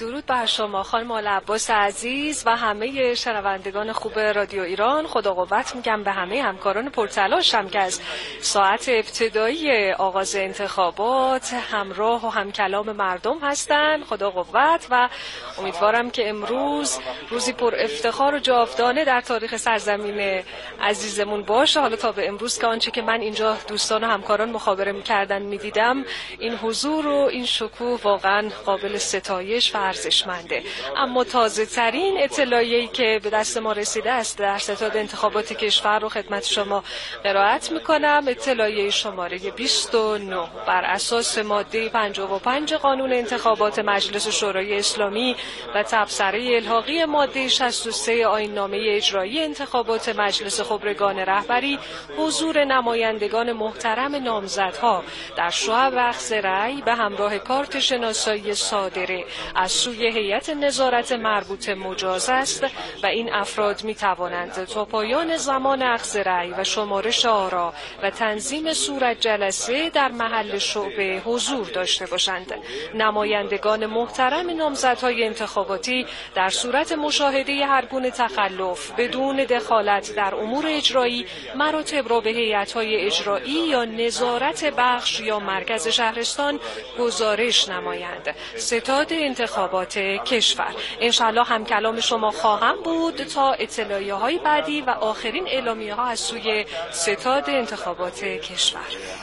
درود بر شما خانم آل عباس عزیز و همه شنوندگان خوب رادیو ایران. خدا قوت میگم به همه همکاران پرتلاشم که از ساعت ابتدایی آغاز انتخابات همراه و همکلام مردم هستن. خدا قوت و امیدوارم که امروز روزی پر افتخار و جاودانه در تاریخ سرزمین عزیزمون باشه. حالا تا به امروز که آنچه که من اینجا دوستان و همکاران مخابره میکردن میدیدم، این حضور و این شکوه واقعا قابل ستایش و ارزشمنده. اما تازه ترین اطلاعیه‌ای که به دست ما رسیده است در ستاد انتخابات کشور رو خدمت شما قرائت میکنم. اطلاعیه شماره 29 بر اساس ماده 55 قانون انتخابات مجلس شورای اسلامی و تبصره الحاقی ماده 63 آیین نامه اجرایی انتخابات مجلس خبرگان رهبری، حضور نمایندگان محترم نامزدها در شعب اخذ رأی به همراه کارت شناسایی صادره از سوی هیئت نظارت مربوطه مجاز است و این افراد می توانند تا پایان زمان اخذ رأی و شمارش آرا و تنظیم صورت جلسه در محل شعبه حضور داشته باشند. نمایندگان محترم نامزدهای انتخاباتی در صورت مشاهده هر گونه تخلف بدون دخالت در امور اجرایی مراتب را به هیئت‌های اجرایی یا نظارت بخش یا مرکز شهرستان گزارش نمایند. ستاد انتخابات کشور. انشالله هم کلام شما خواهم بود تا اطلاعیه های بعدی و آخرین اعلامیه ها از سوی ستاد انتخابات کشور.